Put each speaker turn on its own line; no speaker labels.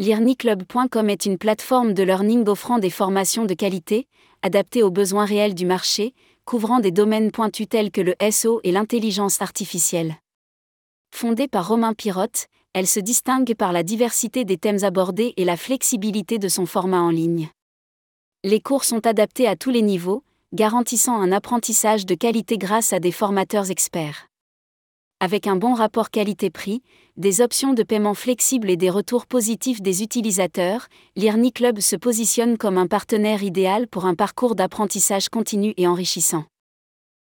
Learniclub.com est une plateforme de learning offrant des formations de qualité, adaptées aux besoins réels du marché, couvrant des domaines pointus tels que le SEO et l'intelligence artificielle. Fondée par Romain Pirotte, elle se distingue par la diversité des thèmes abordés et la flexibilité de son format en ligne. Les cours sont adaptés à tous les niveaux, garantissant un apprentissage de qualité grâce à des formateurs experts. Avec un bon rapport qualité-prix, des options de paiement flexibles et des retours positifs des utilisateurs, Learniclub se positionne comme un partenaire idéal pour un parcours d'apprentissage continu et enrichissant.